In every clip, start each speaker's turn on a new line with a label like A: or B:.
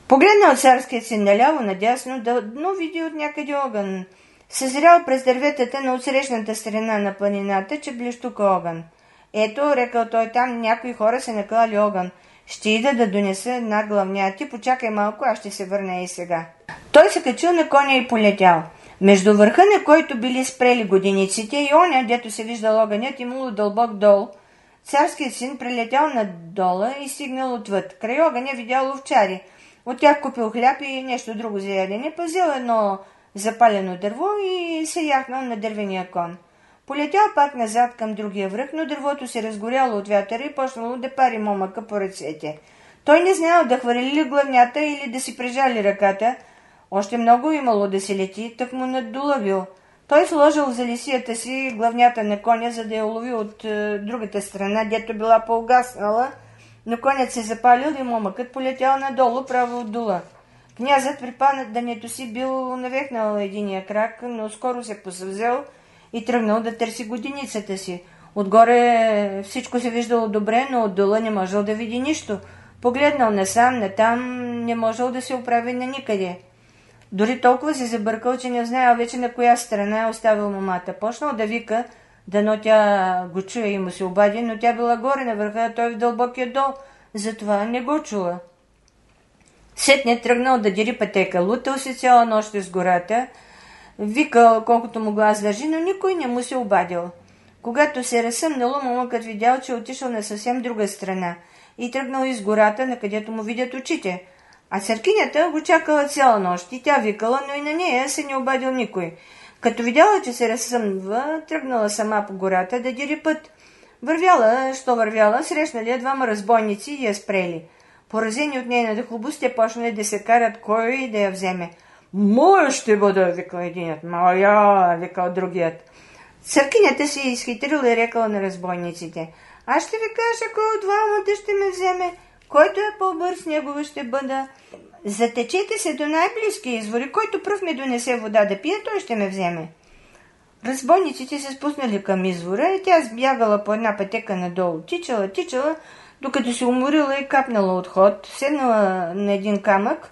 A: Погледнал царският син наляво, надясно, но види от някъде огън. Съзрял през дърветата на отсрещната страна на планината, че блещука огън. Ето, рекал той, там някои хора се наклали огън. Ще ида да донеса една главня. Ти почакай малко, аз ще се върна и сега. Той се качил на коня и полетял. Между върха, на който били спрели годиниците, и оня, дето се виждал огънят, имало дълбок дол. Царският син прелетял над дола и стигнал отвъд. Край огъня видял овчари. От тях купил хляб и нещо друго за ядене, пазил едно запалено дърво и се яхнал на дървения кон. Полетял пак назад към другия връх, но дървото се разгоряло от вятъра и почнало да пари момъка по ръцете. Той не знаел да хвърли ли главнята или да си прижали ръката. Още много имало да се лети, тък му наддулавил. Той сложил за лисията си главнята на коня, за да я улови от другата страна, дето била по-угаснала, но конят се запалил и момъкът полетял надолу право от дула. Князът при падането си бил навехнал единия крак, но скоро се посъвзел и тръгнал да търси годиницата си. Отгоре всичко се виждало добре, но от дола не можел да види нищо. Погледнал насам, натам, не можел да се оправи на никъде. Дори толкова се забъркал, че не знаел вече на коя страна е оставил момата. Почнал да вика, дано тя го чуе и му се обади, но тя била горе на върха, а той в дълбокия дол, затова не го чула. Сетне тръгнал да дири пътека, лутал се цяла нощ из гората, викал колкото му глас държи, но никой не му се обадил. Когато се разсъмнало, момъкът видял, че отишъл на съвсем друга страна и тръгнал из гората, на където му видят очите. А църкинята го чакала цяла нощ и тя викала, но и на нея се не обадил никой. Като видяла, че се разсъмва, тръгнала сама по гората да дири път. Вървяла, срещнали двама разбойници и я спрели. Поразени от нейната хубост, те почнали да се карат кой да я вземе. Моя ще бъда, викал единият. Моя, викал другият. Църкинята се изхитрила и рекала на разбойниците. Аз ще ви кажа, кой от двамата ще ме вземе. Който е по-бърз, негова ще бъда. Затечете се до най-близкия извор, който пръв ми донесе вода да пия, той ще ме вземе. Разбойниците се спуснали към извора и тя сбягала по една пътека надолу. Тичала, докато се уморила и капнала от ход, седнала на един камък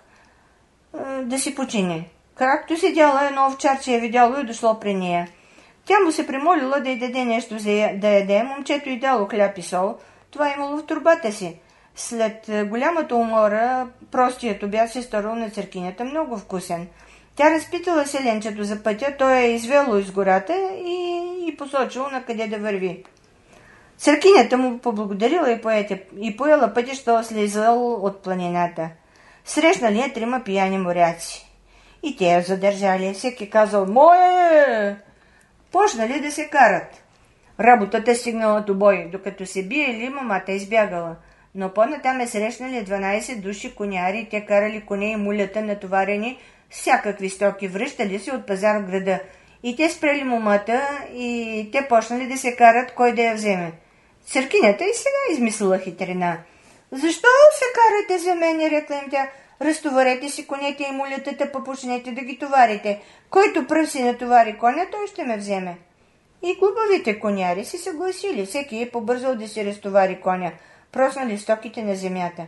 A: да си почине. Както седяла, едно овчарче я видяло и дошло при нея. Тя му се примолила да й даде нещо да яде. Момчето й дало хляб и сол. Това имало в турбата си. След голямата умора, простият обяд се сторил на църкинята много вкусен. Тя разпитала селенчето за пътя, той е извело из гората и посочил на къде да върви. Църкинята му поблагодарила и поела пътя, що слизал от планината. Срещнали я трима пияни моряци. И те я задържали. Всеки казал «Мое!» Почнали да се карат. Работата стигнала до бой, докато се биели, момата избягала. Но по-натам е срещнали 12 души коняри, те карали коне и мулята натоварени всякакви стоки, връщали се от пазар в града. И те спрели момата и те почнали да се карат кой да я вземе. Църкинята и сега измислила хитрина. Защо се карате за мене, рекла им тя. Разтоварете си конете и мулетата, почнете да ги товарите. Който пръв си натовари коня, той ще ме вземе. И глупавите коняри се съгласили. Всеки е побързал да си разтовари коня. Проснали стоките на земята.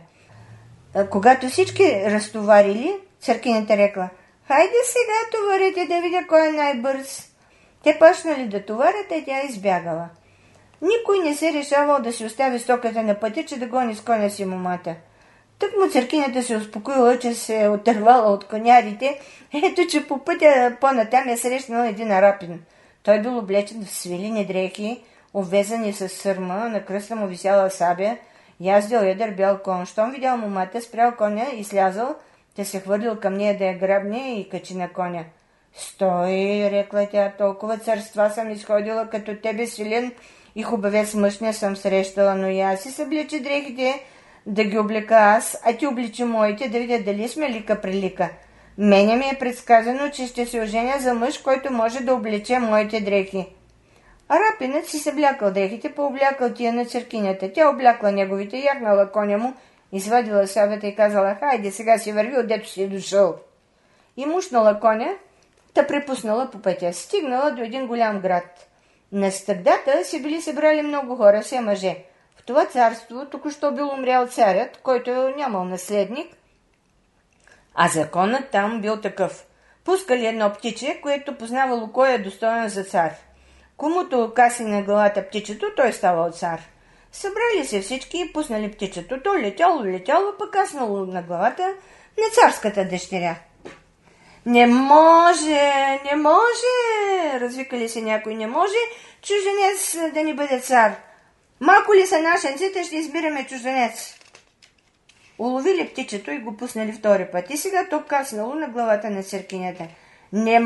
A: Когато всички разтоварили, църкинята рекла: «Хайде сега товарите да видя кой е най-бърз». Те почнали да товарят, а тя избягала. Никой не се решавал да си остави стоката на пътя, че да гони с коня си момата. Тък му църкинята се успокоила, че се е отървала от конярите. Ето, че по пътя по-натам е срещнал един арапин. Той бил облечен в свилини дрехи, обвезани с сърма, на кръста му висяла сабя, яздил едър бял кон. Щом видял момата, спрял коня и слязал, те се хвърлил към нея да я грабне и качи на коня. «Стой!» рекла тя, «толкова царства съм изходила, като тебе силен и хубавец мъж не съм срещала, но и аз си съблече дрехите да ги облека аз, а ти обличи моите, да видя дали сме лика прилика. Мене ми е предсказано, че ще се оженя за мъж, който може да облече моите дрехи». Арапинът си съблякал дрехите, пооблякал тия на църкинята. Тя облякла неговите, ягнала коня му, извадила сабята и казала: «Хайде, сега си върви, отдето си е дошъл». И мушнала коня, та препуснала по пътя. Стигнала до един голям град. На стъпдата се били събрали много хора, все мъже. В това царство току-що бил умрял царят, който нямал наследник, А законът там бил такъв. Пускали едно птиче, което познавало кой е достоен за цар. Комуто каси на главата птичето, той ставал цар. Събрали се всички и пуснали птичето. То летяло, пък каснало на главата на царската дъщеря. Не може, развикали се някой, не може чужденец да ни бъде цар. Малко ли са нашенците, ще избираме чужденец. Уловили птичето и го пуснали втори път. И сега то каснало на главата на църкинята. Не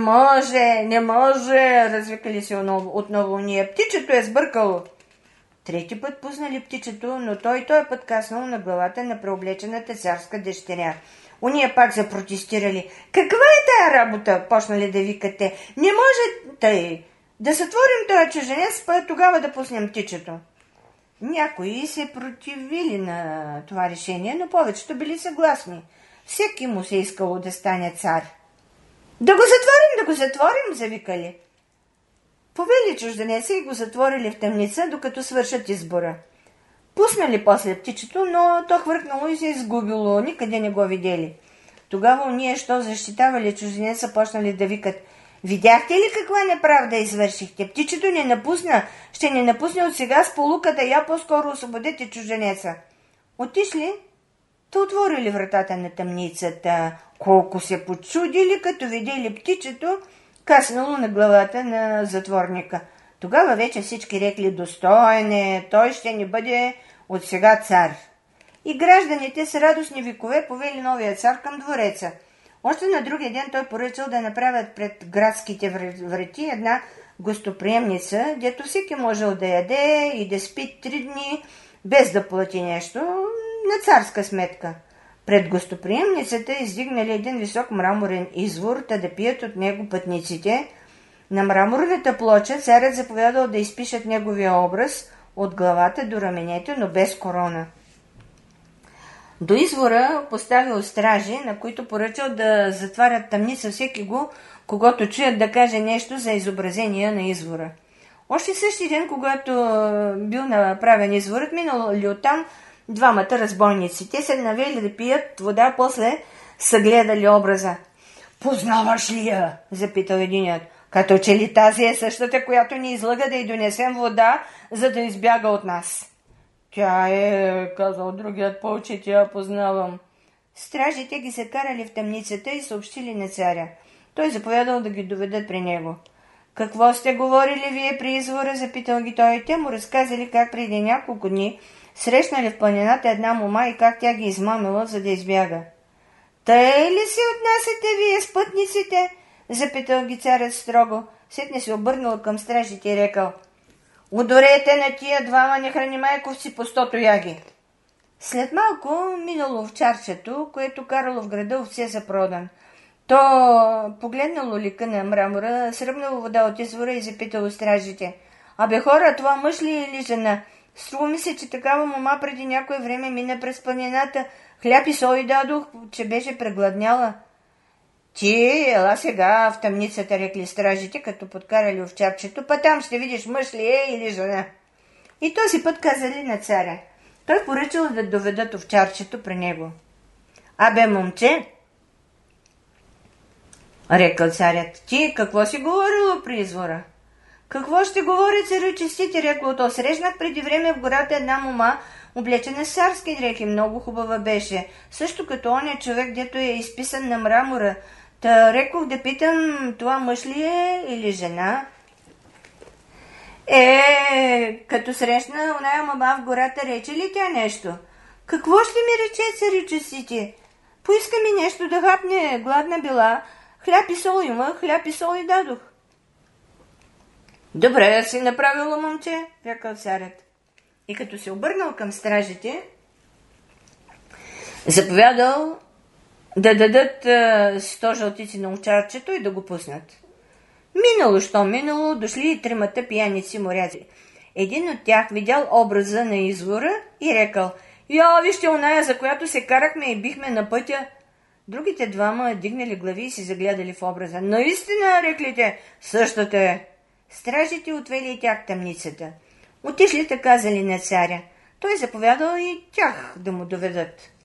A: може, развикали се отново ние. Птичето е сбъркало. Трети път пуснали птичето, но той път каснал на главата на преоблечената царска дъщеря. Уния пак запротестирали. Каква е тая работа? Почнали да викате. Не може тъй. Да сътворим този чужденец, па тогава да пуснем птичето. Някои се противили на това решение, но повечето били съгласни. Всеки му се искало да стане цар. Да го затворим, завикали. Повели чужденеца и го затворили в тъмница, докато свършат избора. Пуснали после птичето, но то хвъркнало и се изгубило, никъде не го видели. Тогава уния, що защитавали чужденеца, почнали да викат. Видяхте ли каква неправда извършихте? Птичето не напусна, ще не напусне от сега с полуката, я по-скоро освободете чужденеца. Отишли, то отворили вратата на тъмницата. Колко се почудили, като видели птичето, каснало на главата на затворника. Тогава вече всички рекли достойне, той ще ни бъде от сега цар. И гражданите с радостни викове повели новия цар към двореца. Още на другия ден той поръчал да направят пред градските врати една гостоприемница, дето всеки можел да яде и да спи 3 дни, без да плати нещо, на царска сметка. Пред гостоприемницата издигнали един висок мраморен извор, да пият от него пътниците. На мраморната плоча царят заповядал да изпишат неговия образ от главата до раменете, но без корона. До извора поставил стражи, на които поръчал да затварят тъмница всеки го, когато чуят да каже нещо за изобразение на извора. Още същия ден, когато бил направен изворът, минали оттам 2 разбойници. Те се навели да пият вода, после са гледали образа. Познаваш ли я? Запитал единият. Като че ли тази е същата, която ни излага да й донесем вода, за да избяга от нас. Тя е, казал другият, повече тя познавам. Стражите ги закарали в тъмницата и съобщили на царя. Той заповядал да ги доведат при него. Какво сте говорили вие при извора? Запитал ги той. Те му разказали как преди няколко дни срещнали в планината една мома и как тя ги измамила, за да избяга. Тъй ли се отнасяте вие с пътниците? Запитал ги царят строго. Сетне се обърнал към стражите и рекал. Ударете на тия 2 нехранимайковци по 100 тояги. След малко минало овчарчето, което карало в града овце за продан. То погледнало лика на мрамора, сръбнало вода от извора и запитало стражите. Абе хора, това мъж ли или жена? Струва ми се, че такава мома преди някое време мина през планината. Хляб и сол и дадох, че беше прегладняла. Ти, ела сега в тъмницата, рекли стражите, като подкарали овчарчето, па там ще видиш мъж ли е или жена. И този път казали на царя. Той поръчал да доведат овчарчето при него. Абе, момче, рекал царят, ти какво си говорило при извора? Какво ще говори царю-честите, рекло то. Срещнах преди време в гората една мома, облечена с царски дрехи, много хубава беше. Също като оня човек, дето е изписан на мрамора. Та рекох да питам, това мъж ли е или жена? Като срещна оная мома в гората, рече ли тя нещо? Какво ще ми рече царю-честите? Поиска ми нещо да хапне, гладна била. Хляб и сол има, хляб и сол и дадох. Добре си направила, момче, рекал царят. И като се обърнал към стражите, заповядал да дадат 100 жълтици на овчарчето и да го пуснат. Минало, дошли и 3 пияници моряци. Един от тях видял образа на извора и рекал, вижте оная, за която се карахме и бихме на пътя. Другите 2 дигнали глави и си загледали в образа. Наистина, реклите, същата е. Стражите отвели и тях тъмницата. Отишли, казали на царя. Той заповядал и тях да му доведат.